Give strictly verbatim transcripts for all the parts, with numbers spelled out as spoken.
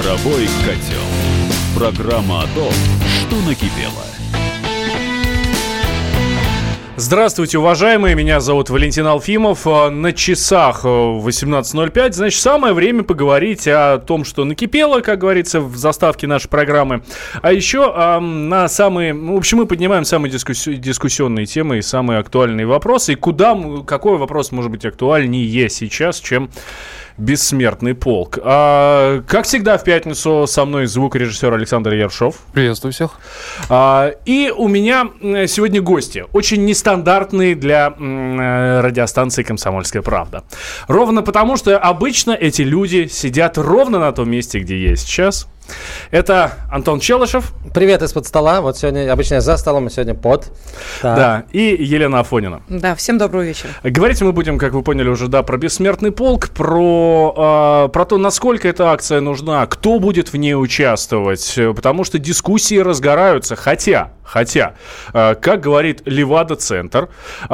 Паровой котел. Программа о том, что накипело. Здравствуйте, уважаемые, меня зовут Валентин Алфимов. На часах восемнадцать ноль пять, значит, самое время поговорить о том, что накипело, как говорится, в заставке нашей программы. А еще э, на самые, в общем, мы поднимаем самые дискусси- дискуссионные темы и самые актуальные вопросы. И куда, какой вопрос может быть актуальнее сейчас, чем «Бессмертный полк». А, как всегда, в пятницу со мной звукорежиссер Александр Ершов. Приветствую всех. А, и у меня сегодня гости, очень нестандартные для м, радиостанции «Комсомольская правда». Ровно потому, что обычно эти люди сидят ровно на том месте, где я сейчас. Это Антон Челышев. Привет из-под стола. Вот сегодня обычно я за столом, а сегодня под. Так. Да, и Елена Афонина. Да, всем доброго вечера. Говорить мы будем, как вы поняли уже, да, про «Бессмертный полк», про, э, про то, насколько эта акция нужна, кто будет в ней участвовать, потому что дискуссии разгораются, хотя, хотя, э, как говорит Левада-центр,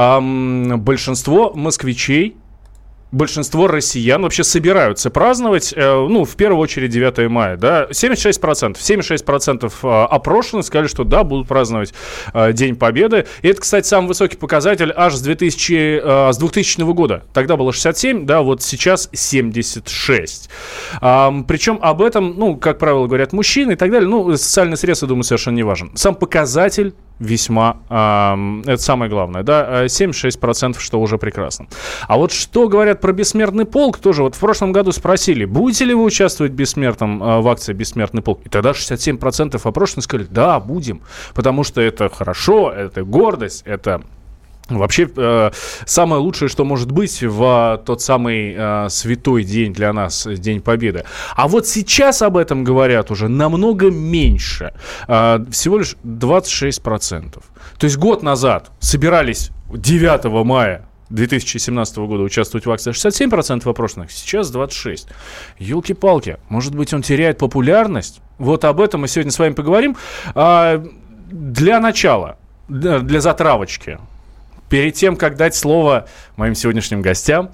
э, большинство москвичей, большинство россиян вообще собираются праздновать, э, ну, в первую очередь девятое мая, да, семьдесят шесть процентов, семьдесят шесть процентов опрошенных сказали, что да, будут праздновать э, День Победы. И это, кстати, самый высокий показатель аж с, двухтысячного, э, с двухтысячного года. Тогда было шестьдесят семь, да, вот сейчас семьдесят шесть. А, причем об этом, ну, как правило, говорят мужчины и так далее. Ну, социальный срез, я думаю, совершенно не важен. Сам показатель весьма, э, это самое главное, да, семьдесят шесть процентов, что уже прекрасно. А вот что говорят про «Бессмертный полк», тоже вот в прошлом году спросили, будете ли вы участвовать в бессмертном, э, в акции «Бессмертный полк», и тогда шестьдесят семь процентов опрошенных сказали, да, будем, потому что это хорошо, это гордость, это... Вообще, э, самое лучшее, что может быть в э, тот самый э, святой день для нас, День Победы. А вот сейчас об этом говорят уже намного меньше. Э, всего лишь двадцать шесть процентов. То есть год назад собирались девятого мая две тысячи семнадцатого года участвовать в акции шестьдесят семь процентов опрошенных, сейчас двадцать шесть процентов. Ёлки-палки, может быть, он теряет популярность? Вот об этом мы сегодня с вами поговорим. Э, для начала, для затравочки, перед тем, как дать слово моим сегодняшним гостям,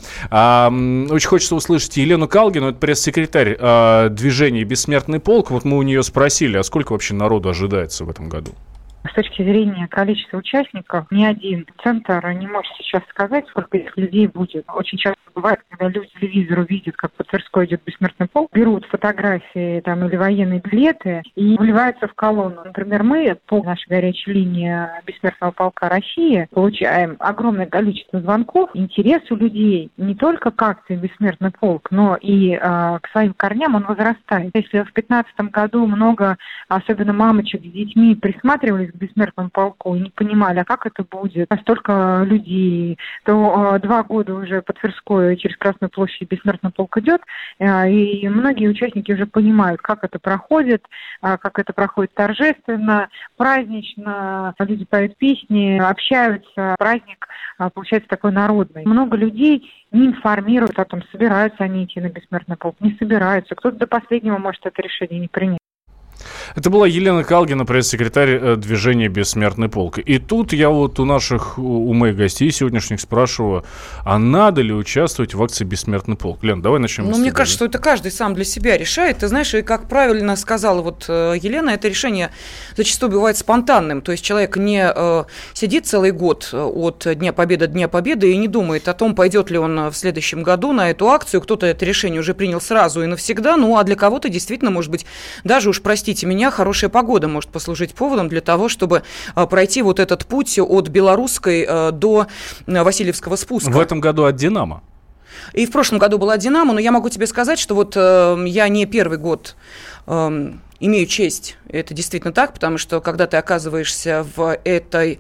э, очень хочется услышать Елену Калгину, это пресс-секретарь э, движения «Бессмертный полк». Вот мы у нее спросили, а сколько вообще народу ожидается в этом году? С точки зрения количества участников, ни один центр не может сейчас сказать, сколько этих людей будет. Очень часто бывает, когда люди по телевизору видят, как по Тверской идет «Бессмертный полк», берут фотографии там, или военные билеты и вливаются в колонну. Например, мы по нашей горячей линии «Бессмертного полка России» получаем огромное количество звонков. Интерес у людей не только к акции «Бессмертный полк», но и э, к своим корням он возрастает. Если в две тысячи пятнадцатом году много, особенно мамочек с детьми, присматривались к «Бессмертному полку» и не понимали, а как это будет, а столько людей, то э, два года уже по Тверской через Красную площадь «Бессмертный полк» идет, э, и многие участники уже понимают, как это проходит, э, как это проходит торжественно, празднично, люди поют песни, общаются, праздник э, получается такой народный. Много людей не информируют о том, собираются они идти на «Бессмертный полк», не собираются, кто-то до последнего может это решение не принять. Это была Елена Калгина, пресс-секретарь движения «Бессмертный полк». И тут я вот у наших, у моих гостей сегодняшних спрашиваю, а надо ли участвовать в акции «Бессмертный полк»? Лен, давай начнем. Ну, мне кажется, что это каждый сам для себя решает. Ты знаешь, и как правильно сказала вот Елена, это решение зачастую бывает спонтанным. То есть человек не э, сидит целый год от Дня Победы до Дня Победы и не думает о том, пойдет ли он в следующем году на эту акцию. Кто-то это решение уже принял сразу и навсегда. Ну, а для кого-то действительно, может быть, даже уж, простите меня, хорошая погода может послужить поводом для того, чтобы а, пройти вот этот путь от Белорусской а, до а, Васильевского спуска. В этом году от «Динамо». И в прошлом году была «Динамо», но я могу тебе сказать, что вот э, я не первый год э, имею честь, это действительно так, потому что когда ты оказываешься в этой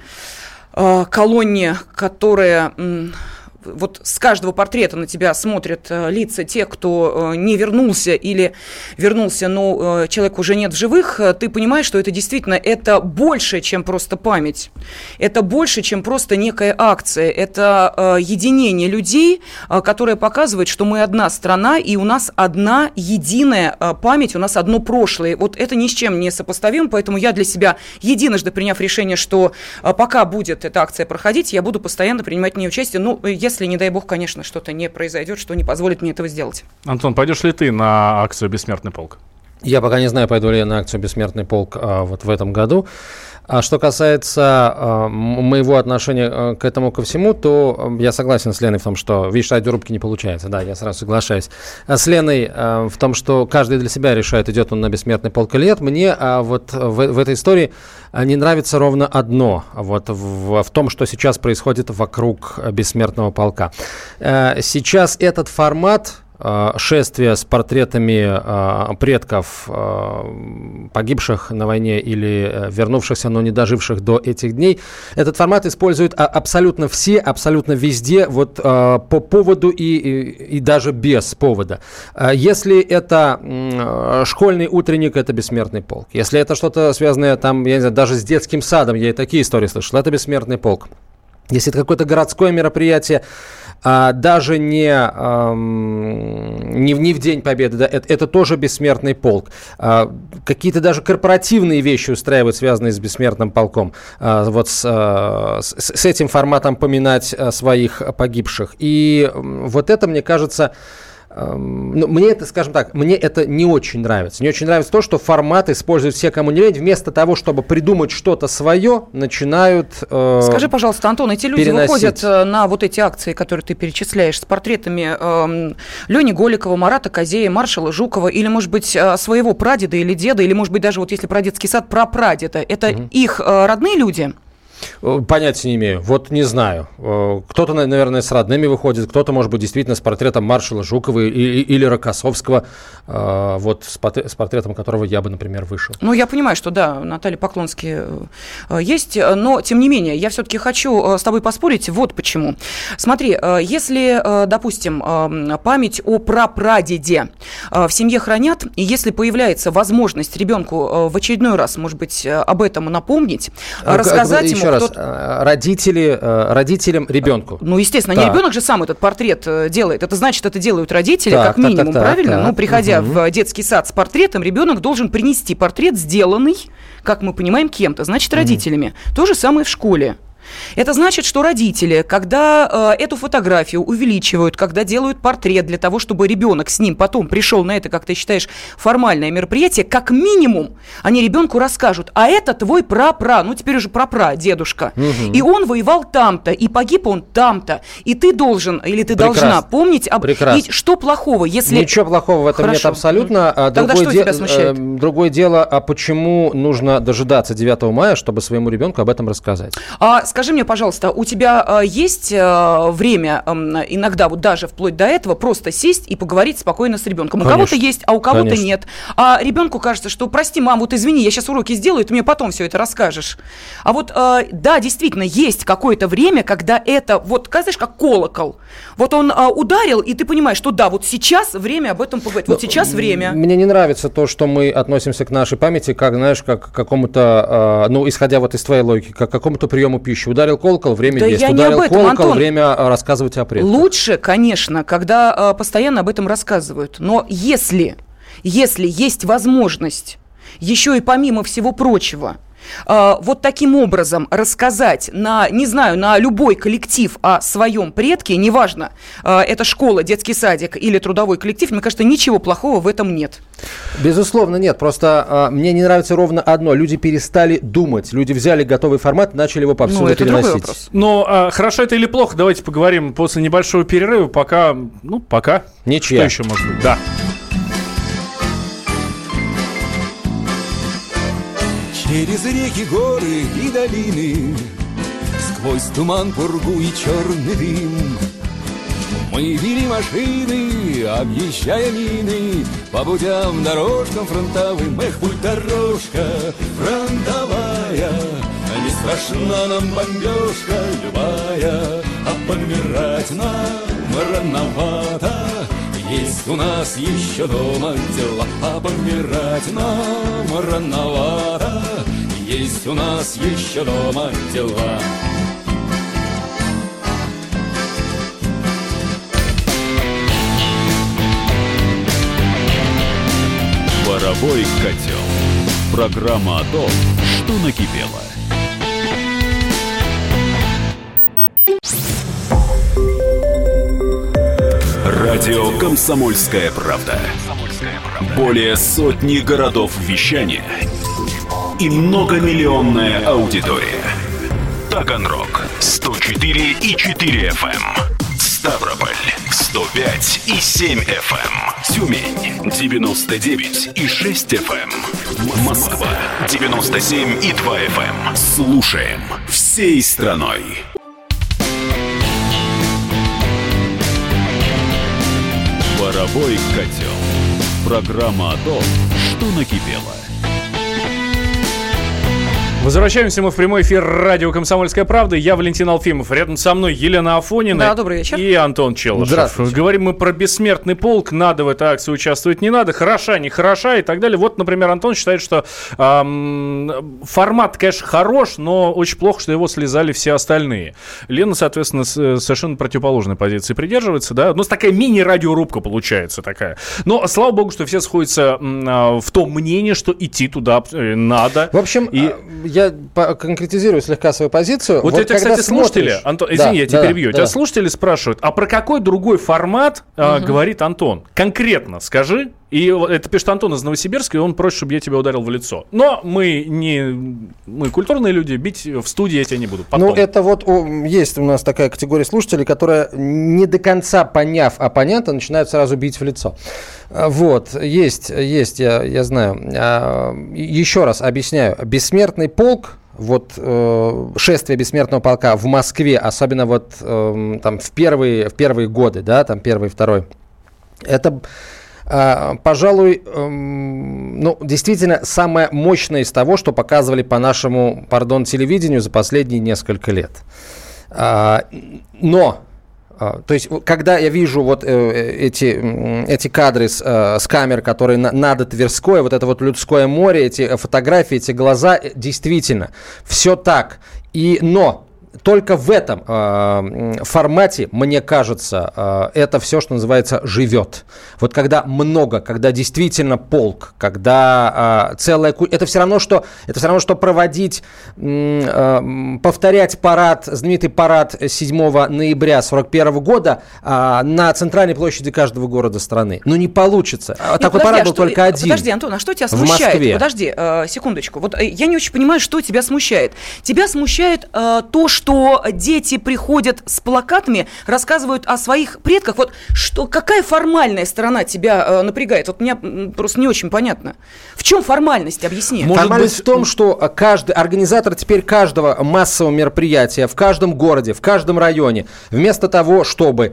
э, колонне, которая... Э, вот с каждого портрета на тебя смотрят э, лица тех, кто э, не вернулся или вернулся, но э, человека уже нет в живых, э, ты понимаешь, что это действительно это больше, чем просто память. Это больше, чем просто некая акция. Это э, единение людей, э, которое показывает, что мы одна страна, и у нас одна единая э, память, у нас одно прошлое. Вот это ни с чем не сопоставимо, поэтому я для себя, единожды приняв решение, что э, пока будет эта акция проходить, я буду постоянно принимать в ней участие. Ну, я если, не дай бог, конечно, что-то не произойдет, что не позволит мне этого сделать. Антон, пойдешь ли ты на акцию «Бессмертный полк»? Я пока не знаю, пойду ли я на акцию «Бессмертный полк» а, вот в этом году. А что касается э, моего отношения э, к этому ко всему, то я согласен с Леной в том, что, видишь, радиорубки не получается. Да, я сразу соглашаюсь. А с Леной э, в том, что каждый для себя решает, идет он на «Бессмертный полк или нет. Мне э, вот в, в этой истории не нравится ровно одно. Вот в, в том, что сейчас происходит вокруг «Бессмертного полка». Э, сейчас этот формат шествия с портретами э, предков, э, погибших на войне или вернувшихся, но не доживших до этих дней. Этот формат используют абсолютно все, абсолютно везде, вот э, по поводу и, и, и даже без повода. Если это э, школьный утренник, это «Бессмертный полк». Если это что-то связанное там, я не знаю, даже с детским садом, я и такие истории слышал, это «Бессмертный полк». Если это какое-то городское мероприятие, а, даже не, эм, не, не в День Победы, да, это, это тоже «Бессмертный полк». А, какие-то даже корпоративные вещи устраивают, связанные с «Бессмертным полком». А, вот с, а, с, с этим форматом поминать а, своих погибших. И вот это, мне кажется... Ну, мне это, скажем так, мне это не очень нравится. Не очень нравится то, что формат используют все, кому не лень. Вместо того, чтобы придумать что-то свое, начинают э, Скажи, пожалуйста, Антон, эти люди переносить. выходят на вот эти акции, которые ты перечисляешь, с портретами э, Лени Голикова, Марата Козея, маршала Жукова, или, может быть, своего прадеда или деда, или, может быть, даже вот если про детский сад, про прадеда. Это угу. их э, родные люди? Понятия не имею. Вот не знаю. Кто-то, наверное, с родными выходит, кто-то, может быть, действительно с портретом маршала Жукова или, или Рокоссовского, вот с портретом которого я бы, например, вышел. Ну, я понимаю, что, да, Наталья Поклонский есть, но, тем не менее, я все-таки хочу с тобой поспорить вот почему. Смотри, если, допустим, память о прапрадеде в семье хранят, и если появляется возможность ребенку в очередной раз, может быть, об этом напомнить, рассказать ему... Раз, родители, родителям ребенку. Ну, естественно, так. не ребенок же сам этот портрет делает. Это значит, это делают родители, так, как минимум, так, так, правильно? так, Ну, приходя угу. в детский сад с портретом, ребенок должен принести портрет, сделанный, как мы понимаем, кем-то, значит, родителями. Угу. То же самое в школе. Это значит, что родители, когда э, эту фотографию увеличивают, когда делают портрет для того, чтобы ребенок с ним потом пришел на это, как ты считаешь, формальное мероприятие, как минимум они ребенку расскажут, а это твой прапра, ну теперь уже прапра, дедушка, угу. и он воевал там-то, и погиб он там-то, и ты должен, или ты Прекрасно. должна помнить, об... и что плохого, если... Ничего плохого в этом Хорошо. нет абсолютно. А Тогда другое что де... тебя смущает? Э, другое дело, а почему нужно дожидаться девятого мая, чтобы своему ребенку об этом рассказать? А, Скажи мне, пожалуйста, у тебя э, есть э, время э, иногда, вот даже вплоть до этого, просто сесть и поговорить спокойно с ребенком? У Конечно. кого-то есть, а у кого-то Конечно. нет. А ребенку кажется, что, прости, мам, вот извини, я сейчас уроки сделаю, ты мне потом все это расскажешь. А вот, э, да, действительно, есть какое-то время, когда это, вот, знаешь, как колокол. Вот он э, ударил, и ты понимаешь, что да, вот сейчас время об этом поговорить. Вот сейчас время. Мне не нравится то, что мы относимся к нашей памяти, как, знаешь, как к какому-то, э, ну, исходя вот из твоей логики, как к какому-то приему пищи. Ударил колокол, время Да есть. я Ударил не об этом, колокол, Антон. время рассказывать о предках. Лучше, конечно, когда э, постоянно об этом рассказывают. Но если, если есть возможность еще и помимо всего прочего э, вот таким образом рассказать на, не знаю, на любой коллектив о своем предке, неважно, э, это школа, детский садик или трудовой коллектив, мне кажется, ничего плохого в этом нет. Безусловно, нет. Просто а, мне не нравится ровно одно. Люди перестали думать. Люди взяли готовый формат и начали его повсюду ну, это переносить. другой вопрос. Но а, хорошо это или плохо, давайте поговорим после небольшого перерыва. Пока, ну, пока. Ничья. Что еще может быть? Да. Через реки, горы и долины, сквозь туман, пургу и черный дым, мы вели машины, объезжая мины, по путям, дорожкам фронтовым. Эх, будь дорожка фронтовая, не страшна нам бомбежка любая, а помирать нам рановато. Есть у нас еще дома дела, а помирать нам рановато. Есть у нас еще дома дела. Боровой котел. Программа о том, что накипело. Радио «Комсомольская правда». Более сотни городов вещания и многомиллионная аудитория. Таганрог сто четыре и четыре эф эм, Ставрополь сто пять и семь эф эм, Тюмень девяносто девять и шесть эф эм, Москва девяносто семь и два эф эм. Слушаем всей страной. Паровой котел. Программа о том, что накипело. Возвращаемся мы в прямой эфир радио «Комсомольская правда». Я Валентин Алфимов. Рядом со мной Елена Афонина. Да, добрый вечер. И Антон Челышев. Здравствуйте. Говорим мы про бессмертный полк. Надо в этой акции участвовать, не надо. Хороша, не хороша и так далее. Вот, например, Антон считает, что эм, формат, конечно, хорош, но очень плохо, что его слезали все остальные. Лена, соответственно, с, совершенно противоположной позиции придерживается. Да? Ну, такая мини-радиорубка получается такая. Но, слава богу, что все сходятся э, в том мнении, что идти туда надо. В общем, и... я конкретизирую слегка свою позицию. Вот, вот это, кстати, слушатели, смотришь... Антон, извини, да, я тебя да, перебью. Да. Тебя слушатели спрашивают, а про какой другой формат угу. а, говорит Антон? Конкретно скажи. И это пишет Антон из Новосибирска, и он просит, чтобы я тебя ударил в лицо. Но мы не мы культурные люди, бить в студии я тебя не буду. Потом. Ну, это вот о, есть у нас такая категория слушателей, которая, не до конца поняв оппонента, начинают сразу бить в лицо. Вот, есть, есть, я, я знаю. Еще раз объясняю. Бессмертный полк, вот э, шествие бессмертного полка в Москве, особенно вот э, там в первые, в первые годы, да, там первый, второй, это... Пожалуй, ну, действительно, самое мощное из того, что показывали по нашему, пардон, телевидению за последние несколько лет. Но, то есть, когда я вижу вот эти, эти кадры с, с камер, которые над Тверской, вот это вот людское море, эти фотографии, эти глаза, действительно, все так. И, но... Только в этом э, формате, мне кажется, э, это все, что называется, живет. Вот когда много, когда действительно полк, когда э, целая... Это все равно, что, это все равно, что проводить, э, повторять парад, знаменитый парад седьмого ноября сорок первого года э, на центральной площади каждого города страны. Ну, не получится. Нет, подожди, такой парад был что, только один. Подожди, Антон, а что тебя смущает? Подожди, э, секундочку. Вот э, я не очень понимаю, что тебя смущает. Тебя смущает э, то, что что дети приходят с плакатами, рассказывают о своих предках. Вот что, какая формальная сторона тебя э, напрягает? Вот мне просто не очень понятно. В чем формальность? Объясни. Может формальность быть... в том, что каждый организатор теперь каждого массового мероприятия в каждом городе, в каждом районе, вместо того, чтобы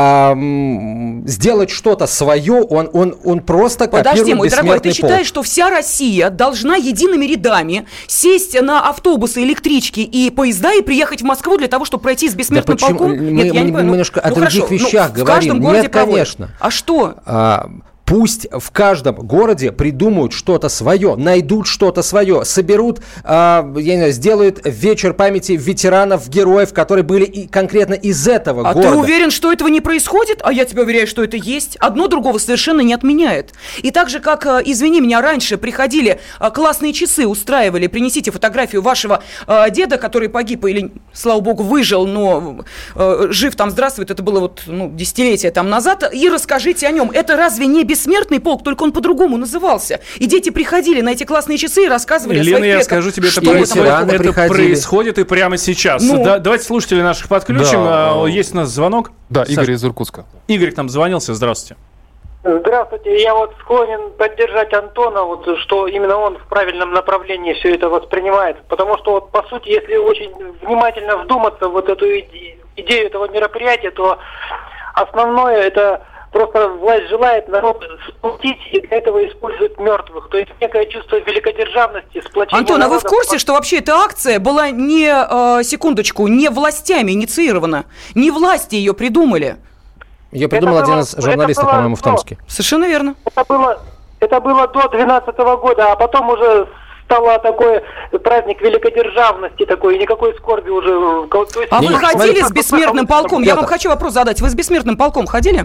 э, сделать что-то свое, он, он, он просто копирует Подожди, мой дорогой, ты полк. считаешь, что вся Россия должна едиными рядами сесть на автобусы, электрички и поезда и приехать в Москву для того, чтобы пройти с бессмертным да полком? Мы, Нет, я мы, не мы понимаю. немножко ну, о других хорошо, вещах ну, говорим. В каждом городе Нет, проводят. конечно. А что? А, пусть в каждом городе придумают что-то свое, найдут что-то свое, соберут, а, я не знаю, сделают вечер памяти ветеранов, героев, которые были и конкретно из этого а города. А ты уверен, что этого не происходит? А я тебя уверяю, что это есть. Одно другого совершенно не отменяет. И так же, как, извини меня, раньше приходили классные часы, устраивали, принесите фотографию вашего э, деда, который погиб или, слава богу, выжил, но э, жив там, здравствует, это было вот ну, десятилетия там назад, и расскажите о нем. Это разве не бессмертный полк, только он по-другому назывался. И дети приходили на эти классные часы и рассказывали Лена, о своих я предках. скажу тебе, это, Что происходит, это происходит и прямо сейчас. Ну. Да, давайте слушателей наших подключим. Да. Есть у нас звонок. Да, Саш. Игорь из Иркутска. Игорь к нам звонился. Здравствуйте. Здравствуйте. Я вот склонен поддержать Антона, вот, что именно он в правильном направлении все это воспринимает. Потому что, вот, по сути, если очень внимательно вдуматься в вот эту идею, идею этого мероприятия, то основное это... Просто власть желает народ сплотить и для этого использует мертвых. То есть некое чувство великодержавности, сплочения. Антон, а вы в народа... курсе, что вообще эта акция была не, э, секундочку, не властями инициирована? Не власти ее придумали. Ее придумал это один было, из журналистов, по-моему, в Томске. Совершенно верно. Это было, это было до двенадцатого года, а потом уже... стало такой праздник великодержавности такой, и никакой скорби уже. То есть, а не, вы ходили с бессмертным полком? Петр. Я вам хочу вопрос задать. Вы с бессмертным полком ходили?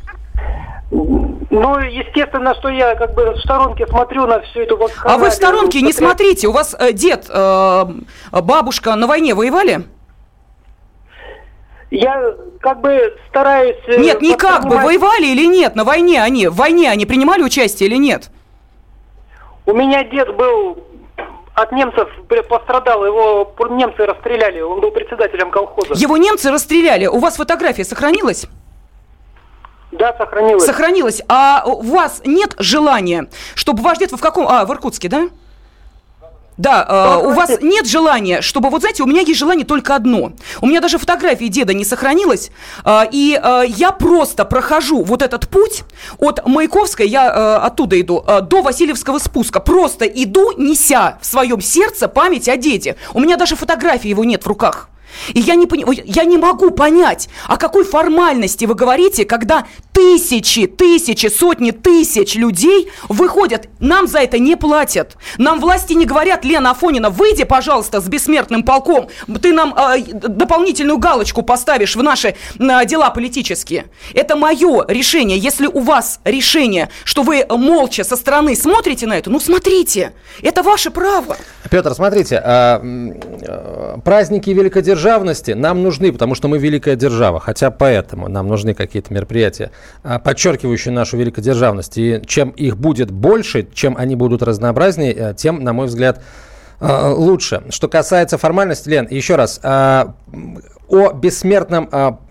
Ну, естественно, что я как бы в сторонке смотрю на всю эту вот... А вы в сторонке не смотрите. У вас э, дед, э, бабушка на войне воевали? Я как бы стараюсь... Нет, не как бы, воевали или нет на войне они? В войне они принимали участие или нет? У меня дед был от немцев, пострадал, его немцы расстреляли, он был председателем колхоза. Его немцы расстреляли, у вас фотография сохранилась? Да, сохранилась. Сохранилась, а у вас нет желания, чтобы ваш дед... Вы в каком... А, в Иркутске, да? Да, э, у вас нет желания, чтобы, вот знаете, у меня есть желание только одно. У меня даже фотографии деда не сохранилось, э, и э, я просто прохожу вот этот путь от Маяковской, я э, оттуда иду, э, до Васильевского спуска. Просто иду, неся в своем сердце память о деде. У меня даже фотографии его нет в руках. И я не, пони... я не могу понять, о какой формальности вы говорите, когда тысячи, тысячи, сотни тысяч людей выходят, нам за это не платят. Нам власти не говорят: Лена Афонина, выйди, пожалуйста, с бессмертным полком, ты нам э, дополнительную галочку поставишь в наши э, дела политические. Это мое решение. Если у вас решение, что вы молча со стороны смотрите на это, ну смотрите, это ваше право. Петр, смотрите, э, э, праздники великодержавности нам нужны, потому что мы великая держава, хотя поэтому нам нужны какие-то мероприятия, подчеркивающие нашу великодержавность. И чем их будет больше, чем они будут разнообразнее, тем, на мой взгляд, лучше. Что касается формальности, Лен, еще раз, о бессмертном,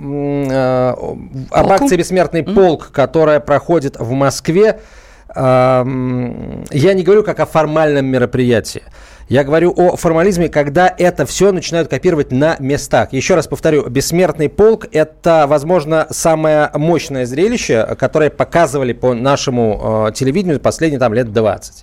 об акции «Бессмертный полк», которая проходит в Москве, я не говорю как о формальном мероприятии. Я говорю о формализме, когда это все начинают копировать на местах. Еще раз повторю, «Бессмертный полк» — это, возможно, самое мощное зрелище, которое показывали по нашему э, телевидению последние там, лет двадцать.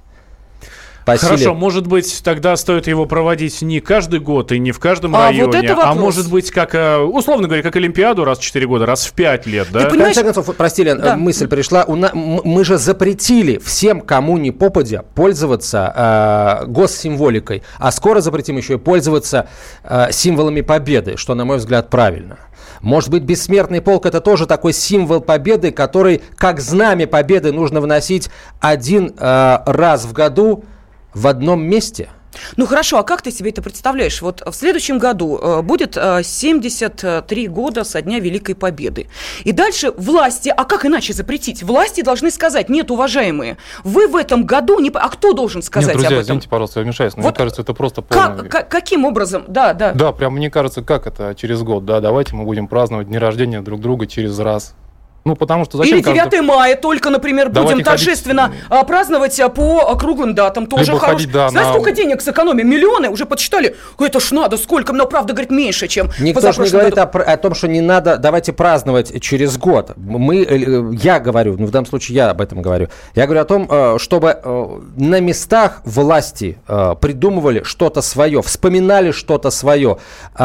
Хорошо, силе... может быть, тогда стоит его проводить не каждый год и не в каждом а районе, вот а может быть, как, условно говоря, как Олимпиаду раз в четыре года, раз в пять лет, да? В конце концов, прости, Лен, да. мысль пришла. У на... Мы же запретили всем, кому ни попадя, пользоваться э, госсимволикой, а скоро запретим еще и пользоваться э, символами победы, что, на мой взгляд, правильно. Может быть, бессмертный полк — это тоже такой символ победы, который, как знамя победы, нужно выносить один э, раз в году в одном месте? Ну хорошо, а как ты себе это представляешь? Вот в следующем году э, будет э, семьдесят три года со дня Великой Победы. И дальше власти, а как иначе запретить? Власти должны сказать: нет, уважаемые, вы в этом году не... А кто должен сказать нет, друзья, об этом? Извините, пожалуйста, я вмешаюсь, но вот мне кажется, это просто полное... Как, как, каким образом? Да, да. Да, прям мне кажется, как это через год, да, давайте мы будем праздновать дни рождения друг друга через раз. Ну, потому что зачем... Или девятое каждый... мая только, например, будем Давайте торжественно ходить... праздновать по круглым датам. Тоже Либо хорошо. Ходить, да, Знаешь, на... сколько денег сэкономим? Миллионы уже подсчитали. Это ж надо, сколько? Но правда, говорит, меньше, чем Никто же не говорит о, о том, что не надо, давайте праздновать через год. Мы, я говорю, ну, в данном случае я об этом говорю. Я говорю о том, чтобы на местах власти придумывали что-то свое, вспоминали что-то свое,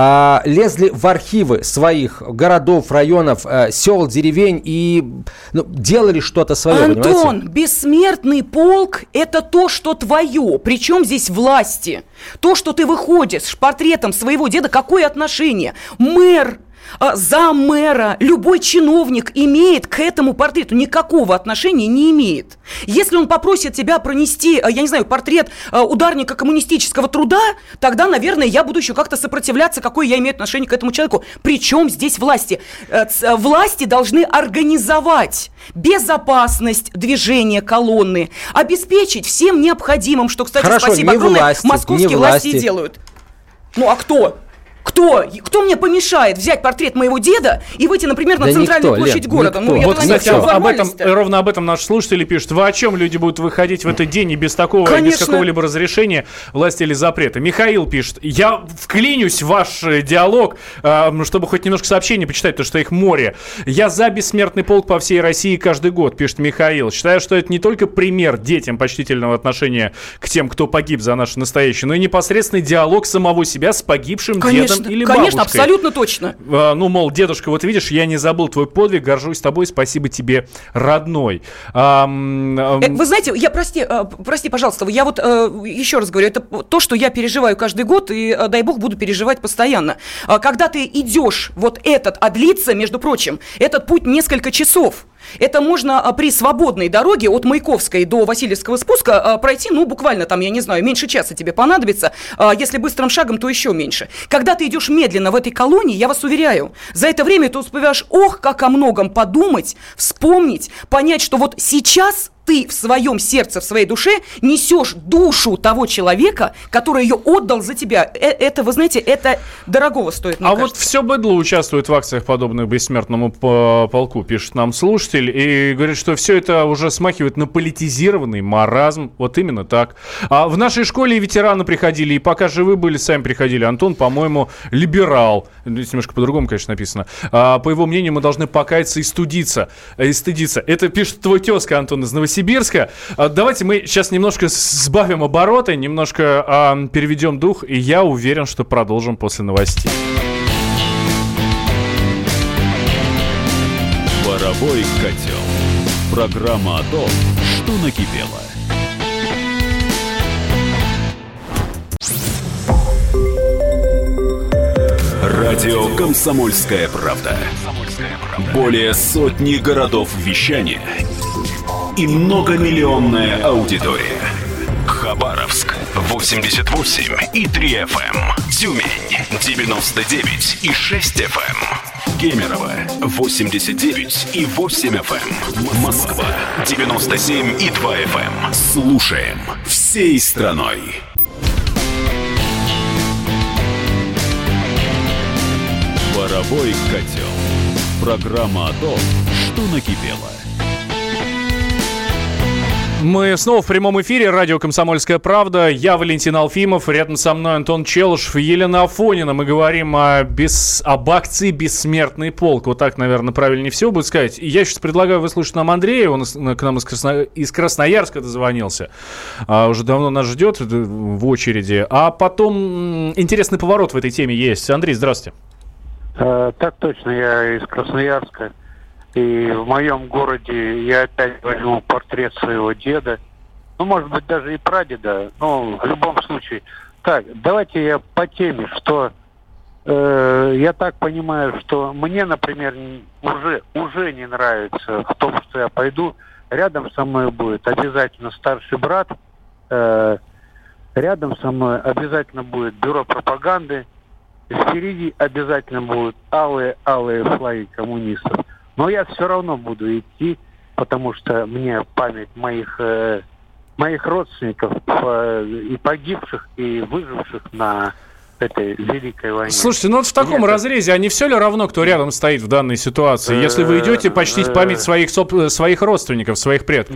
лезли в архивы своих городов, районов, сел, деревень и ну, делали что-то свое, Антон, понимаете? Бессмертный полк – это то, что твое. Причем здесь власти? То, что ты выходишь с портретом своего деда, какое отношение? Мэр, зам мэра, любой чиновник имеет к этому портрету, никакого отношения не имеет. Если он попросит тебя пронести, я не знаю, портрет ударника коммунистического труда, тогда, наверное, я буду еще как-то сопротивляться, какое я имею отношение к этому человеку. Причем здесь власти? Власти должны организовать безопасность движения колонны, обеспечить всем необходимым, что, кстати, Хорошо, спасибо огромное, власти, московские власти и делают. Ну а кто? Кто? Кто мне помешает взять портрет моего деда и выйти, например, на да центральную никто, площадь Лен, города? Ну, я вот, кстати, об этом, ровно об этом наши слушатели пишут. Вы о чем люди будут выходить в этот день и без такого, Конечно. без какого-либо разрешения власти или запрета? Михаил пишет: я вклинюсь в ваш диалог, чтобы хоть немножко сообщений почитать, потому что их море. Я за бессмертный полк по всей России каждый год, пишет Михаил. Считаю, что это не только пример детям почтительного отношения к тем, кто погиб за наше настоящее, но и непосредственный диалог самого себя с погибшим Конечно. дедом или Конечно, бабушкой. абсолютно точно. А, ну, мол, дедушка, вот видишь, я не забыл твой подвиг, горжусь тобой, спасибо тебе, родной. А, а... Вы знаете, я, прости, прости, пожалуйста, я вот еще раз говорю, это то, что я переживаю каждый год, и, дай бог, буду переживать постоянно. Когда ты идешь, вот этот, а длится, между прочим, этот путь несколько часов. Это можно а, при свободной дороге от Маяковской до Васильевского спуска а, пройти, ну, буквально там, я не знаю, меньше часа тебе понадобится. А, если быстрым шагом, то еще меньше. Когда ты идешь медленно в этой колонии, я вас уверяю, за это время ты успеваешь, ох, как о многом подумать, вспомнить, понять, что вот сейчас ты в своем сердце, в своей душе несешь душу того человека, который ее отдал за тебя. Это, вы знаете, это дорогого стоит, мне А кажется. вот все быдло участвует в акциях, подобных бессмертному полку, пишет нам слушатель, и говорит, что все это уже смахивает на политизированный маразм. Вот именно так. А в нашей школе и ветераны приходили, и пока живы были, сами приходили. Антон, по-моему, либерал. Здесь немножко по-другому, конечно, написано. А, по его мнению, мы должны покаяться и стыдиться. И стыдиться. Это пишет твой тезка, Антон, из Новосибирска. Сибирска. Давайте мы сейчас немножко сбавим обороты, немножко а, переведем дух, и я уверен, что продолжим после новостей. Паровой котел. Программа о том, что накипело. Радио «Комсомольская правда». Более сотни городов вещания и многомиллионная аудитория. Хабаровск восемьдесят восемь и три эф эм, Тюмень девяносто девять и шесть эф эм, Кемерово восемьдесят девять и восемь эф эм, Москва девяносто семь и два эф эм. Слушаем всей страной. Паровой котел. Программа о том, что накипело. Мы снова в прямом эфире. Радио «Комсомольская правда». Я Валентин Алфимов. Рядом со мной Антон Челышев и Елена Афонина. Мы говорим о бес... об акции «Бессмертный полк». Вот так, наверное, правильнее всего будет сказать. И я сейчас предлагаю выслушать нам Андрея. Он к нам из, Красно... из Красноярска дозвонился. А, уже давно нас ждет в очереди. А потом интересный поворот в этой теме есть. Андрей, здравствуйте. А, так точно. Я из Красноярска. И в моем городе я опять возьму портрет своего деда. Ну, может быть, даже и прадеда. Но в любом случае. Так, давайте я по теме, что э, я так понимаю, что мне, например, уже, уже не нравится в том, что я пойду. Рядом со мной будет обязательно старший брат. Э, рядом со мной обязательно будет бюро пропаганды. Впереди обязательно будут алые-алые флаги коммунистов. Но я все равно буду идти, потому что мне память моих, э, моих родственников э, и погибших, и выживших на этой великой войне. Слушайте, ну вот в таком Нет, разрезе, а не все ли равно, кто рядом стоит в данной ситуации, если вы идете почтить память своих, своих родственников, своих предков?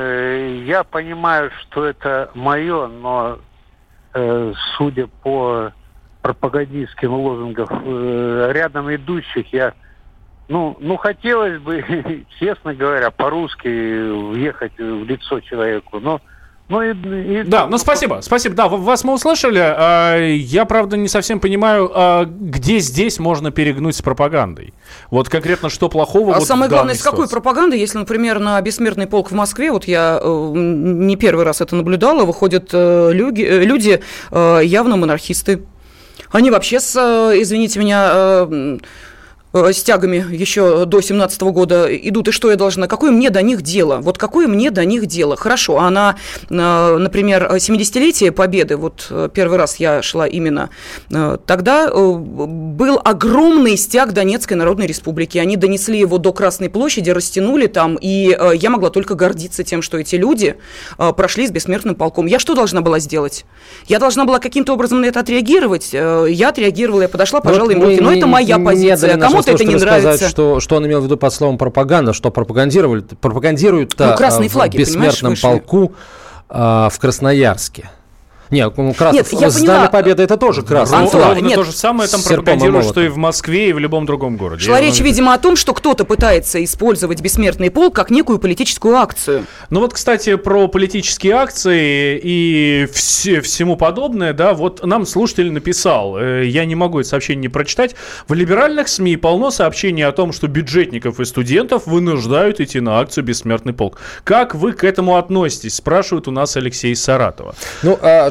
Я понимаю, что это мое, но э, судя по пропагандистским лозунгам рядом идущих, я Ну, ну, хотелось бы, честно говоря, по-русски въехать в лицо человеку, но... Ну, и, и, да, ну спасибо, спасибо. Да, вас мы услышали. Я, правда, не совсем понимаю, где здесь можно перегнуть с пропагандой. Вот конкретно что плохого? А вот самое главное, с ситуации? какой пропаганды, если, например, на бессмертный полк в Москве, вот я не первый раз это наблюдала, выходят люди, люди явно монархисты. Они вообще, с, извините меня... с тягами еще до семнадцатого года идут, и что я должна? Какое мне до них дело? Вот какое мне до них дело? Хорошо, а на, например, семидесятилетие Победы, вот первый раз я шла именно тогда, был огромный стяг Донецкой Народной Республики. Они донесли его до Красной площади, растянули там, и я могла только гордиться тем, что эти люди прошли с бессмертным полком. Я что должна была сделать? Я должна была каким-то образом на это отреагировать. Я отреагировала, я подошла, пожала им руки. Но это моя позиция. Кому это не нравится. Что, что он имел в виду под словом пропаганда, что пропагандировали, пропагандируют ну, красные флаги, в бессмертном полку а, в Красноярске. Нет, ну, красный, Нет, я Знамя поняла. Победы это тоже красный Антон, флаг. ровно то же самое там пропагандируют, что и в Москве, и в любом другом городе. Шла речь, видимо, о том, что кто-то пытается использовать бессмертный полк как некую политическую акцию. Ну вот, кстати, про политические акции и все, всему подобное, да, вот нам слушатель написал, э, я не могу это сообщение не прочитать, в либеральных СМИ полно сообщений о том, что бюджетников и студентов вынуждают идти на акцию «Бессмертный полк». Как вы к этому относитесь, спрашивает у нас Алексей из Саратова. Ну, а,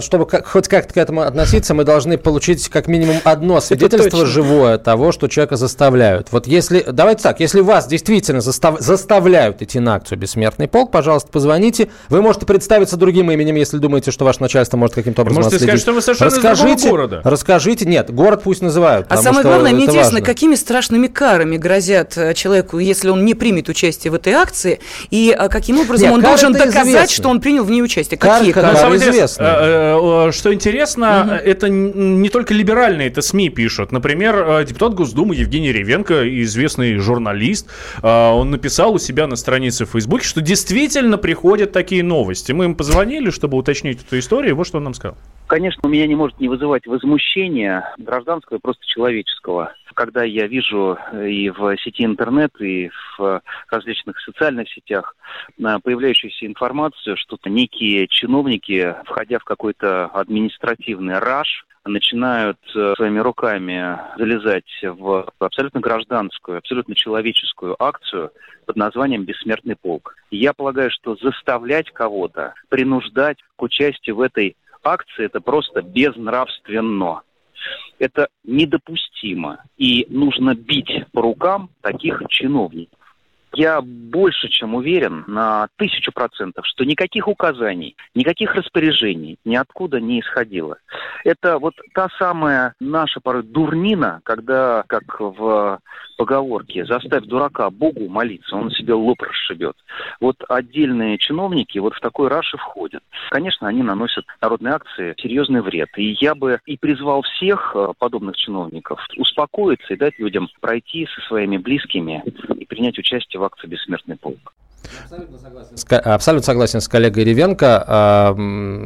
чтобы как, хоть как-то к этому относиться, мы должны получить как минимум одно свидетельство живое того, что человека заставляют. Вот если, давайте так, если вас действительно застав, заставляют идти на акцию «Бессмертный полк», пожалуйста, позвоните. Вы можете представиться другим именем, если думаете, что ваше начальство может каким-то образом Можете отследить. сказать, что вы совершенно расскажите, из другого города. Расскажите, нет, город пусть называют. А самое главное, мне интересно, важно. Какими страшными карами грозят человеку, если он не примет участие в этой акции, и каким образом нет, он должен доказать, известны. Что он принял в ней участие. Кар, Какие кары? кары? Известны. Что интересно, угу. это не только либеральные, это СМИ пишут. Например, депутат Госдумы Евгений Ревенко, известный журналист, он написал у себя на странице в Фейсбуке, что действительно приходят такие новости. Мы им позвонили, чтобы уточнить эту историю, вот что он нам сказал. Конечно, у меня не может не вызывать возмущения гражданского и просто человеческого. Когда я вижу и в сети интернет, и в различных социальных сетях появляющуюся информацию, что некие чиновники, входя в какой-то административный раж, начинают своими руками залезать в абсолютно гражданскую, абсолютно человеческую акцию под названием «Бессмертный полк». Я полагаю, что заставлять кого-то, принуждать к участию в этой акции – это просто безнравственно. Это недопустимо. И нужно бить по рукам таких чиновников. Я больше чем уверен на тысячу процентов, что никаких указаний, никаких распоряжений ниоткуда не исходило. Это вот та самая наша порой дурнина, когда, как в поговорке, заставь дурака Богу молиться, он себе лоб расшибет. Вот отдельные чиновники вот в такой раш и входят. Конечно, они наносят народной акции серьезный вред. И я бы и призвал всех подобных чиновников успокоиться и дать людям пройти со своими близкими и принять участие в акции «Бессмертный полк». Абсолютно согласен с, абсолютно согласен с коллегой Ревенко. А,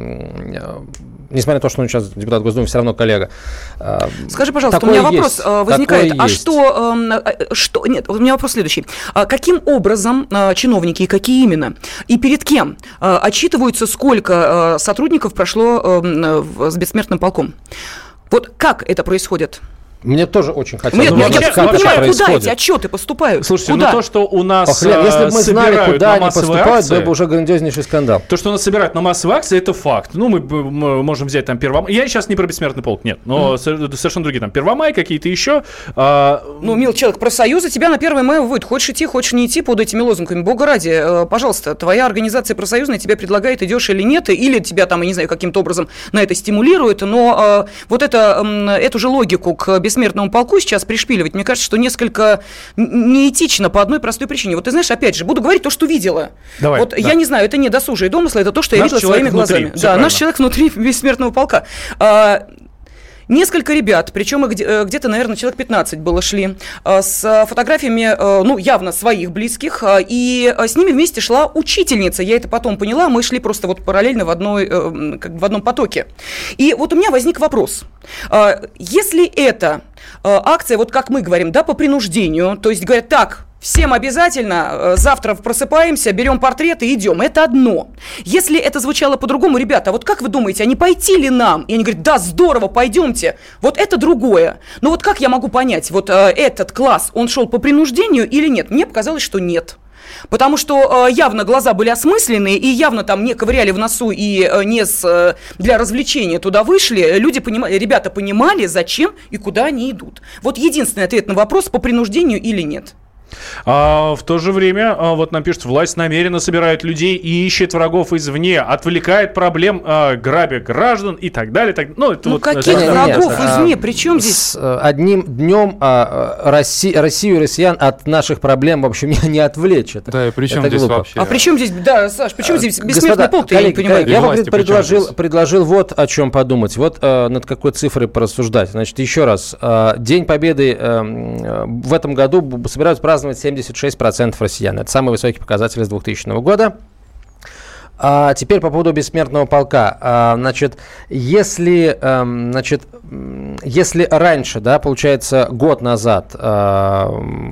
несмотря на то, что он сейчас депутат Госдумы, все равно коллега. А, Скажи, пожалуйста, у меня вопрос есть. возникает. Такое а есть. что, что... Нет, у меня вопрос следующий. Каким образом чиновники, и какие именно, и перед кем отчитываются, сколько сотрудников прошло с «Бессмертным полком»? Вот как это происходит? Мне тоже очень хотелось. Нет, нет, я не понимаю, куда эти отчеты поступают? Слушайте, куда? ну то, что у нас Похлеб, если бы мы знали, куда они поступают, акции, был бы уже грандиознейший скандал. То, что у нас собирают на массовые акции, это факт. Ну, мы, мы можем взять там Первомай. Я сейчас не про «Бессмертный полк», нет, но mm-hmm. совершенно другие. Там Первомай, какие-то еще. А... Ну, мил человек, профсоюзы тебя на первое мая выводят. Хочешь идти, хочешь не идти под этими лозунгами. Бога ради, пожалуйста, твоя организация профсоюзная тебе предлагает, идешь или нет, или тебя там, я не знаю, каким-то образом на это стимулирует. Но вот это, эту же логику к «Бессмертному полку» сейчас пришпиливать, мне кажется, что несколько неэтично по одной простой причине. Вот ты знаешь, опять же, буду говорить то, что видела. Давай, вот да. Я не знаю, это не досужие домыслы, это то, что наш я видела своими внутри, глазами. Да, правильно. Наш человек внутри «Бессмертного полка». А, Несколько ребят, причем их где-то, наверное, человек пятнадцать было, шли с фотографиями, ну, явно своих близких, и с ними вместе шла учительница. Я это потом поняла, мы шли просто вот параллельно в, одной, как в одном потоке. И вот у меня возник вопрос. Если это акция, вот как мы говорим, да, по принуждению, то есть говорят, так, всем обязательно, завтра просыпаемся, берем портрет и идем. Это одно. Если это звучало по-другому, ребята, вот как вы думаете, а не пойти ли нам? И они говорят, да, здорово, пойдемте. Вот это другое. Но вот как я могу понять, вот э, этот класс, он шел по принуждению или нет? Мне показалось, что нет. Потому что э, явно глаза были осмысленные, и явно там не ковыряли в носу и э, не с, э, для развлечения туда вышли. Люди понимали, ребята понимали, зачем и куда они идут. Вот единственный ответ на вопрос, по принуждению или нет. А в то же время, вот нам пишут, власть намеренно собирает людей и ищет врагов извне, отвлекает проблем, а, грабя граждан и так далее. Так, ну, это ну вот, каких это, врагов нет, извне? При чем здесь? С одним днем а, Росси, Россию и россиян от наших проблем, в общем, не, не отвлечь. Это, да, и при чем это здесь глупо. вообще? А при чем здесь, да, Саш, при чем здесь «Бессмертный полк», я не понимаю. Я бы предложил, предложил вот о чем подумать, вот а, над какой цифрой порассуждать. Значит, еще раз, а, День Победы а, в этом году собираются праздновать семьдесят шесть процентов россиян. Это самый высокий показатель с двухтысячного года. А теперь по поводу «Бессмертного полка». А, значит, если, а, значит, если раньше, да, получается, год назад, а,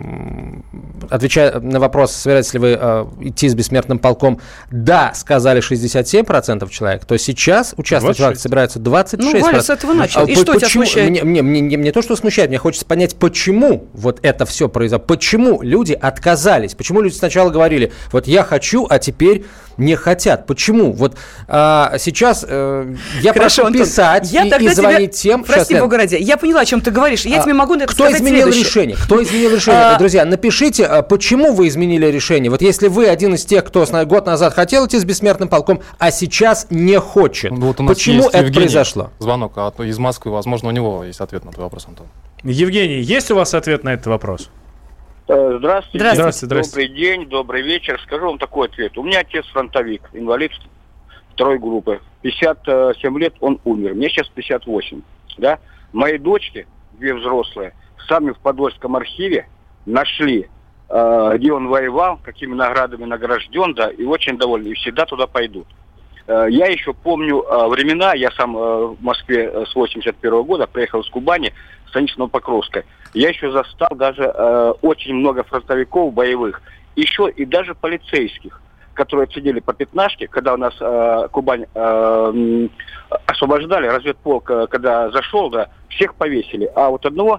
отвечая на вопрос, собираетесь ли вы а, идти с «Бессмертным полком», да, сказали шестьдесят семь процентов человек, то сейчас участвовать в акции собираются двадцать шесть процентов. Ну, Валя, с этого начал. И а, что почему, тебя смущает? Мне, мне, мне, мне, мне то, что смущает, мне хочется понять, почему вот это все произошло, почему люди отказались, почему люди сначала говорили, вот я хочу, а теперь не хотят. ребят, почему? Вот а, сейчас а, я Хорошо, прошу Антон, писать я и, тогда и звонить тебя... тем... Прости, Сейчас, Бога ради, я поняла, о чем ты говоришь. Я а, тебе могу это кто сказать изменил следующее. решение? Кто изменил решение? А... Друзья, напишите, почему вы изменили решение. Вот если вы один из тех, кто год назад хотел идти с бессмертным полком, а сейчас не хочет. Вот у нас почему это Евгений, произошло? Звонок а из Москвы. Возможно, у него есть ответ на твой вопрос, Антон. Евгений, есть у вас ответ на этот вопрос? Здравствуйте. Здравствуйте. Здравствуйте. Добрый день, добрый вечер. Скажу вам такой ответ. У меня отец фронтовик, инвалид второй группы. пятьдесят семь лет он умер. Мне сейчас пятьдесят восемь. Да? Мои дочки, две взрослые, сами в Подольском архиве нашли, э, где он воевал, какими наградами награжден, да, и очень довольны. И всегда туда пойдут. Э, я еще помню э, времена, я сам э, в Москве с восемьдесят первого года приехал из Кубани, станица Новопокровская. Я еще застал даже э, очень много фронтовиков боевых, еще и даже полицейских, которые сидели по пятнашке, когда у нас э, Кубань э, освобождали, разведполк, э, когда зашел, да, всех повесили. А вот одного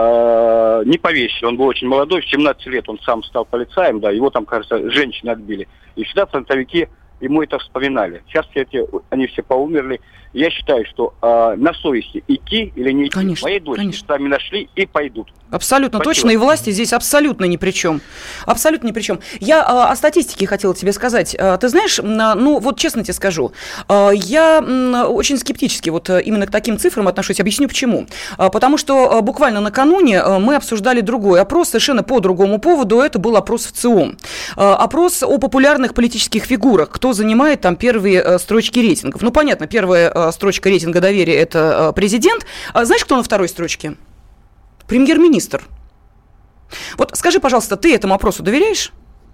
э, не повесили, он был очень молодой, в семнадцать лет он сам стал полицаем, да, его там, кажется, женщины отбили. И всегда фронтовики ему это вспоминали. Сейчас все эти, они все поумерли. Я считаю, что э, на совести идти или не идти. Конечно, Мои дочери конечно. сами нашли и пойдут. Абсолютно Спасибо. точно, и власти здесь абсолютно ни при чем. Абсолютно ни при чем. Я а, о статистике хотела тебе сказать. А, ты знаешь, а, ну вот честно тебе скажу, а, я м, очень скептически вот именно к таким цифрам отношусь. Объясню почему. А, потому что а, буквально накануне а, мы обсуждали другой опрос совершенно по другому поводу. Это был опрос в ЦИОМ. А, опрос о популярных политических фигурах. Кто занимает там первые а, строчки рейтингов. Ну понятно, первая а, строчка рейтинга доверия – это а, президент. А знаешь, кто на второй строчке? Премьер-министр. Вот скажи, пожалуйста, ты этому опросу доверяешь?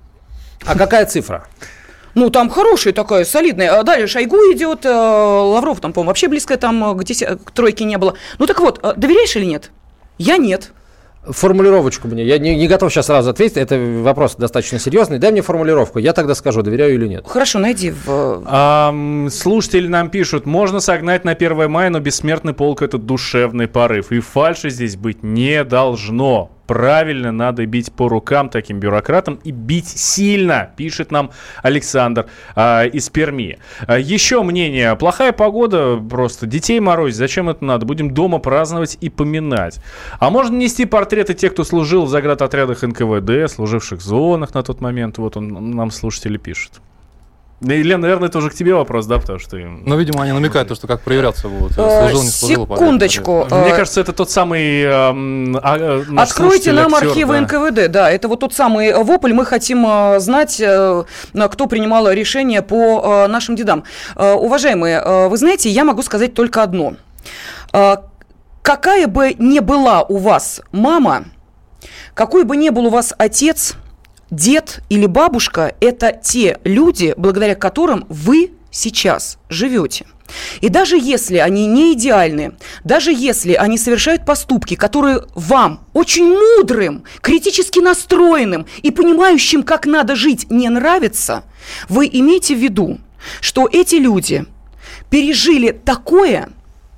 А какая цифра? Ну, там хорошая такая, солидная. Далее Шойгу идет, Лавров там, по-моему, вообще близко там к, деся... к тройке не было. Ну, так вот, доверяешь или нет? Я нет. Формулировочку мне. Я не, не готов сейчас сразу ответить. Это вопрос достаточно серьезный. Дай мне формулировку. Я тогда скажу, доверяю или нет. Хорошо, найди в... А, слушатели нам пишут, можно согнать на первое мая, но бессмертный полк – это душевный порыв. И фальши здесь быть не должно. Правильно, надо бить по рукам таким бюрократам и бить сильно, пишет нам Александр а, из Перми. А, еще мнение. Плохая погода, просто детей морозить. Зачем это надо? Будем дома праздновать и поминать. А можно нести портреты тех, кто служил в заградотрядах эн ка вэ дэ, служивших в зонах на тот момент. Вот он нам слушатели пишет. Елена, наверное, это уже к тебе вопрос, да, потому что... Ну, видимо, они намекают, что как проверяться будут. Служил, не служил. Секундочку. Мне кажется, это тот самый... Э, э, Откройте нам актер, архивы да. эн ка вэ дэ, да, это вот тот самый вопль. Мы хотим э, знать, э, кто принимал решение по э, нашим дедам. Э, уважаемые, э, вы знаете, я могу сказать только одно. Э, какая бы ни была у вас мама, какой бы ни был у вас отец... Дед или бабушка – это те люди, благодаря которым вы сейчас живете. И даже если они не идеальны, даже если они совершают поступки, которые вам, очень мудрым, критически настроенным и понимающим, как надо жить, не нравятся, вы имейте в виду, что эти люди пережили такое,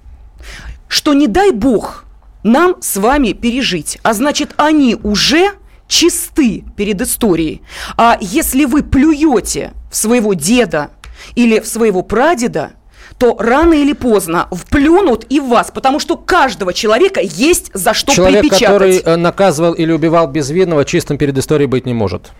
что не дай бог нам с вами пережить. А значит, они уже... чисты перед историей. А если вы плюете в своего деда или в своего прадеда, то рано или поздно вплюнут и в вас, потому что у каждого человека есть за что Человек, припечатать. Человек, который наказывал или убивал безвинного, чистым перед историей быть не может.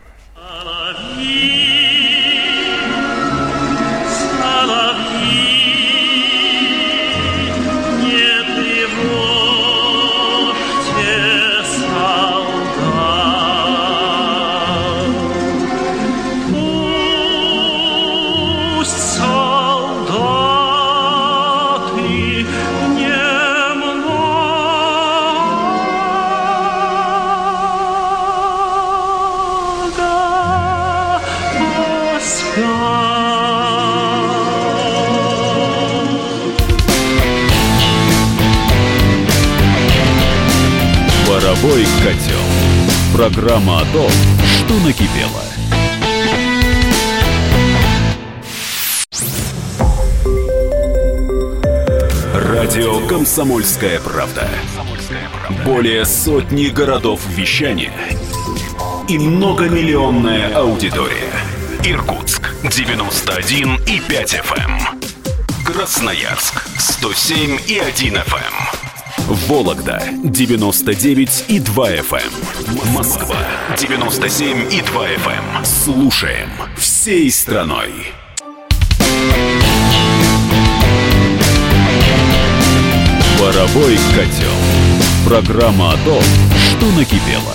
Паровой котел. Программа о том, что накипело. Радио «Комсомольская правда». Более сотни городов вещания и многомиллионная аудитория. Иркутск девяносто один и пять эф эм. Красноярск сто семь и один эф эм. Вологда девяносто девять и два эф эм. Москва девяносто семь и два эф эм. Слушаем всей страной. Паровой котел. Программа о том, что накипело.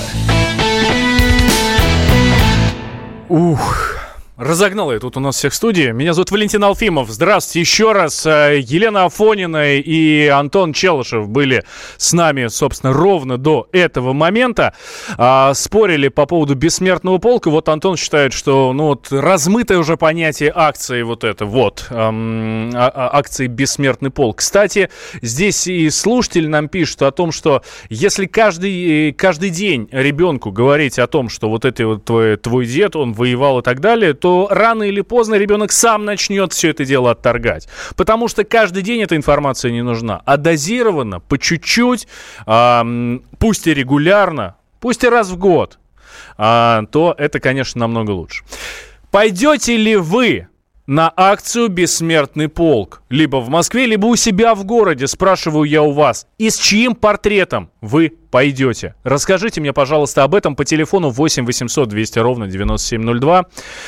Ух. Разогнал я тут у нас всех в студии. Меня зовут Валентин Алфимов. Здравствуйте еще раз. Елена Афонина и Антон Челышев были с нами, собственно, ровно до этого момента. А, спорили по поводу бессмертного полка. Вот Антон считает, что ну, вот, размытое уже понятие акции вот это вот. Эм, а, акции «Бессмертный полк». Кстати, здесь и слушатель нам пишет о том, что если каждый, каждый день ребенку говорить о том, что вот это вот твой, твой дед, он воевал и так далее, то рано или поздно ребенок сам начнет все это дело отторгать. Потому что каждый день эта информация не нужна. А дозированно, по чуть-чуть, э, пусть и регулярно, пусть и раз в год, э, то это, конечно, намного лучше. Пойдете ли вы на акцию «Бессмертный полк»? Либо в Москве, либо у себя в городе, спрашиваю я у вас. И с чьим портретом вы пойдете? Расскажите мне, пожалуйста, об этом по телефону восемь восемьсот двести ровно девяносто семь ноль два.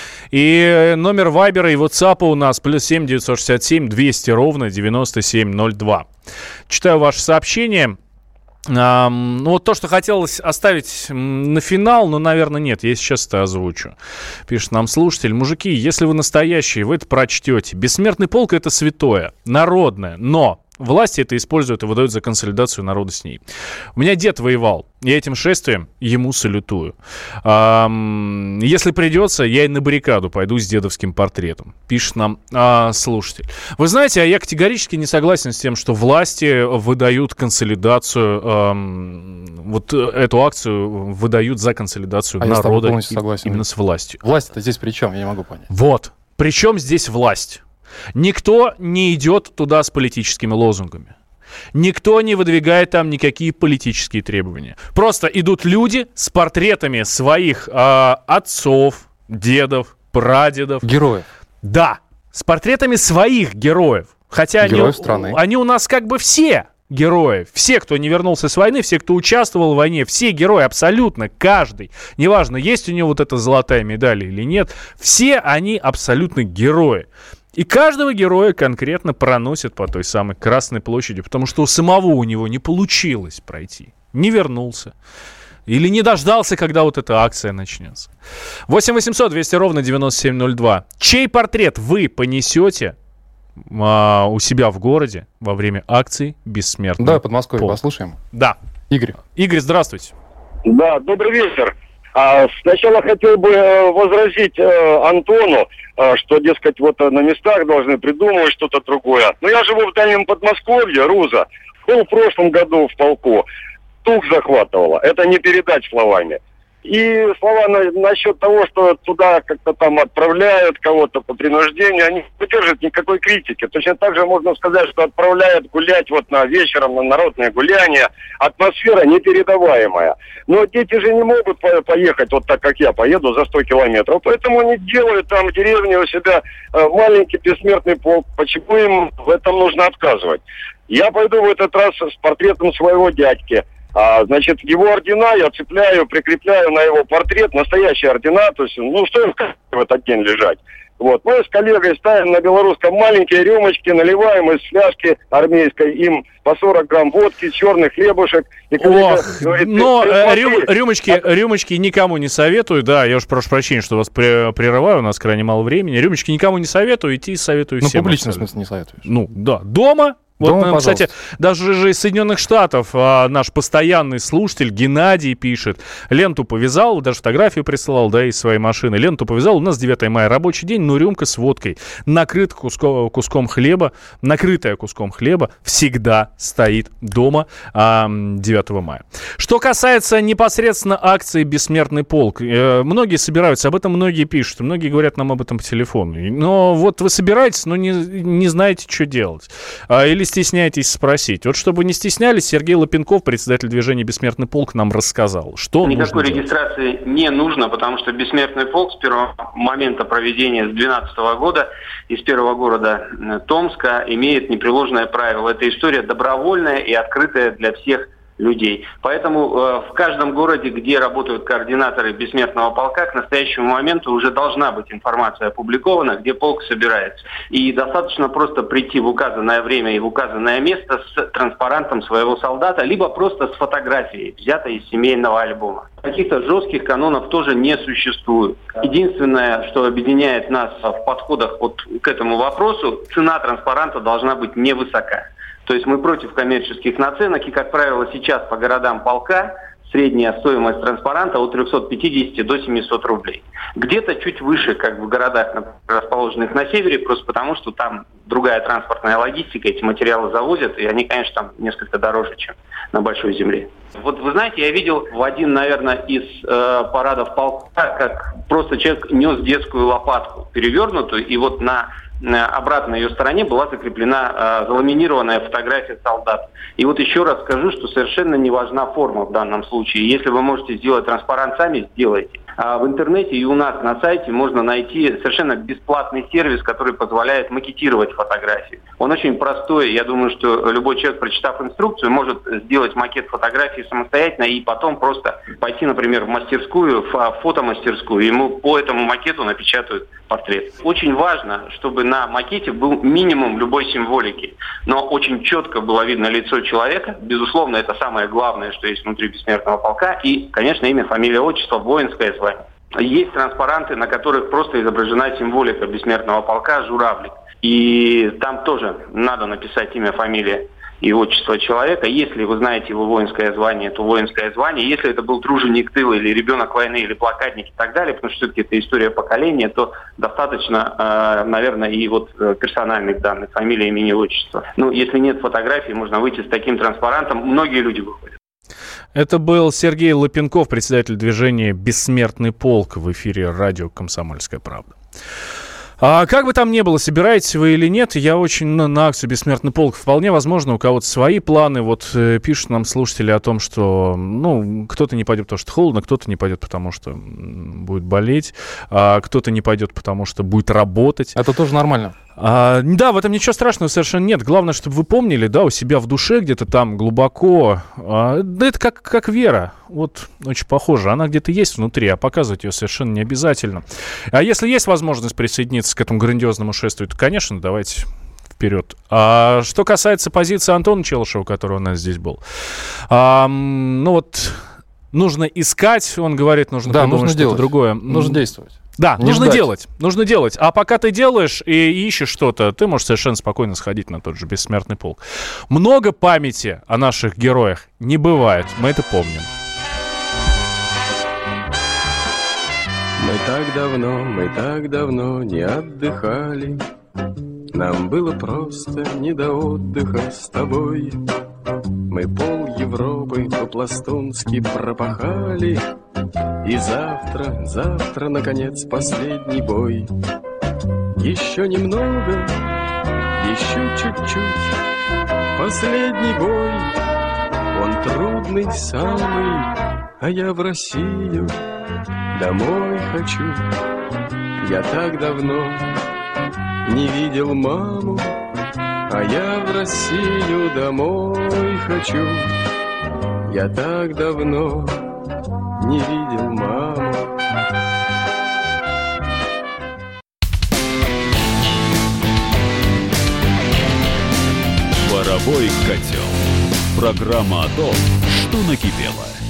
И номер Вайбера и Ватсапа у нас плюс семь девятьсот шестьдесят семь двести ровно девяносто семь ноль два. Читаю ваши сообщения. А, ну, вот то, что хотелось оставить на финал, но, наверное, нет, я сейчас это озвучу. Пишет нам слушатель: мужики, если вы настоящие, вы это прочтете. Бессмертный полк — это святое, народное, но власти это используют и выдают за консолидацию народа с ней. У меня дед воевал, я этим шествием ему салютую. А, если придется, я и на баррикаду пойду с дедовским портретом, пишет нам а, слушатель. Вы знаете, а я категорически не согласен с тем, что власти выдают консолидацию, а, вот эту акцию выдают за консолидацию а народа и, именно с властью. Власть-то здесь при чем? Я не могу понять. Вот. При чем здесь власть? Никто не идет туда с политическими лозунгами. Никто не выдвигает там никакие политические требования. Просто идут люди с портретами своих э, отцов, дедов, прадедов. Героев. Да, с портретами своих героев. Хотя Героев они, страны. они у нас как бы все герои. Все, кто не вернулся с войны, все, кто участвовал в войне, все герои, абсолютно каждый. Неважно, есть у него вот эта золотая медаль или нет. Все они абсолютно герои. И каждого героя конкретно проносят по той самой Красной площади, потому что у самого у него не получилось пройти, не вернулся. Или не дождался, когда вот эта акция начнется. восемь восемьсот двести ровно девяносто семь ноль два. Чей портрет вы понесете а, у себя в городе во время акции «Бессмертный Да, Подмосковье, полк»? послушаем. Да. Игорь. Игорь, здравствуйте. Да, добрый вечер. А, сначала хотел бы э, возразить э, Антону, э, что, дескать, вот э, на местах должны придумывать что-то другое. Но я живу в Дальнем Подмосковье, Руза. Был в прошлом году в полку. Тух захватывала. Это не передать словами. И слова на, насчет того, что туда как-то там отправляют кого-то по принуждению, они не выдерживают никакой критики. Точно так же можно сказать, что отправляют гулять вот на вечером на народное гуляние. Атмосфера непередаваемая. Но дети же не могут по- поехать вот так, как я поеду за сто километров. Поэтому они делают там в деревне у себя э, маленький бессмертный полк. Почему им в этом нужно отказывать? Я пойду в этот раз с портретом своего дядьки. А, значит, его ордена я цепляю, прикрепляю на его портрет, настоящие ордена, то есть, ну, что им в этот день лежать. Вот, мы с коллегой ставим на белорусском маленькие рюмочки, наливаем из фляжки армейской им по сорок грамм водки, черный хлебушек. И коллега Ох, говорит, но ты, ты э, смотри, рю, рюмочки, а... рюмочки никому не советую, да, я уж прошу прощения, что вас при, прерываю, у нас крайне мало времени. Рюмочки никому не советую, идти советую ну, всем. Ну, публично, в абсолютно. смысле, не советуешь. Ну, да, дома. Вот, Дома, нам, кстати, пожалуйста. даже же из Соединенных Штатов а, наш постоянный слушатель Геннадий пишет: ленту повязал, даже фотографию присылал, да, из своей машины. Ленту повязал, у нас девятое мая, рабочий день, но рюмка с водкой, накрыт куском, куском хлеба, накрытая куском хлеба всегда стоит дома а, девятого мая. Что касается непосредственно акции «Бессмертный полк», э, многие собираются, об этом многие пишут, многие говорят нам об этом по телефону. Но вот вы собираетесь, но не, не знаете, что делать. А, или стесняетесь спросить? Вот чтобы не стеснялись, Сергей Лапенков, председатель движения «Бессмертный полк», нам рассказал, что Никакой нужно регистрации делать. не нужно, потому что «Бессмертный полк» с первого момента проведения с две тысячи двенадцатого года из первого города Томска имеет непреложное правило. Эта история добровольная и открытая для всех людей. Поэтому э, в каждом городе, где работают координаторы «Бессмертного полка», к настоящему моменту уже должна быть информация опубликована, где полк собирается. И достаточно просто прийти в указанное время и в указанное место с транспарантом своего солдата, либо просто с фотографией, взятой из семейного альбома. Каких-то жестких канонов тоже не существует. Единственное, что объединяет нас в подходах вот к этому вопросу, цена транспаранта должна быть невысока. То есть мы против коммерческих наценок, и, как правило, сейчас по городам полка средняя стоимость транспаранта от трехсот пятидесяти до семисот рублей. Где-то чуть выше, как в городах, расположенных на севере, просто потому, что там другая транспортная логистика, эти материалы завозят, и они, конечно, там несколько дороже, чем на Большой Земле. Вот вы знаете, я видел в один, наверное, из э, парадов полка, как просто человек нес детскую лопатку перевернутую, и вот на обратной ее стороне была закреплена э, заламинированная фотография солдат. И вот еще раз скажу, что совершенно не важна форма в данном случае. Если вы можете сделать транспарант сами, сделайте. А в интернете и у нас на сайте можно найти совершенно бесплатный сервис, который позволяет макетировать фотографии. Он очень простой. Я думаю, что любой человек, прочитав инструкцию, может сделать макет фотографии самостоятельно и потом просто пойти, например, в мастерскую, в фотомастерскую. Ему по этому макету напечатают портрет. Очень важно, чтобы на макете был минимум любой символики, но очень четко было видно лицо человека. Безусловно, это самое главное, что есть внутри «Бессмертного полка». И, конечно, имя, фамилия, отчество, воинское звание. Есть транспаранты, на которых просто изображена символика «Бессмертного полка», журавлик. И там тоже надо написать имя, фамилия и отчество человека. Если вы знаете его воинское звание, то воинское звание. Если это был труженик тыла или ребенок войны, или плакатник и так далее, потому что все-таки это история поколения, то достаточно, наверное, и вот персональных данных, фамилия, имени, отчество. Ну, если нет фотографий, можно выйти с таким транспарантом. Многие люди выходят. Это был Сергей Лапенков, председатель движения «Бессмертный полк», в эфире радио «Комсомольская правда». А как бы там ни было, собираетесь вы или нет, я очень на, на акцию «Бессмертный полк». Вполне возможно, у кого-то свои планы. Вот э, пишут нам слушатели о том, что ну, кто-то не пойдет, потому что холодно, кто-то не пойдет, потому что будет болеть, а кто-то не пойдет, потому что будет работать. Это тоже нормально. А, да, в этом ничего страшного совершенно нет. Главное, чтобы вы помнили, да, у себя в душе где-то там глубоко. А, да это как, как вера. Вот очень похоже. Она где-то есть внутри, а показывать ее совершенно не обязательно. А если есть возможность присоединиться к этому грандиозному шествию, то, конечно, давайте вперед. А что касается позиции Антона Челышева, который у нас здесь был, а, ну вот нужно искать, он говорит, нужно да, придумать нужно что-то делать. другое. Нужно действовать. Да, не нужно ждать. делать, нужно делать. А пока ты делаешь и ищешь что-то, ты можешь совершенно спокойно сходить на тот же «Бессмертный полк». Много памяти о наших героях не бывает, мы это помним. Мы так давно, мы так давно не отдыхали. Нам было просто не до отдыха с тобой. Мы пол Европы по-пластунски пропахали. И завтра, завтра, наконец, последний бой. Еще немного, еще чуть-чуть. Последний бой, он трудный самый. А я в Россию домой хочу. Я так давно не видел маму, а я в Россию домой хочу. Я так давно не видел маму. Боровой котел. Программа о том, что накипело.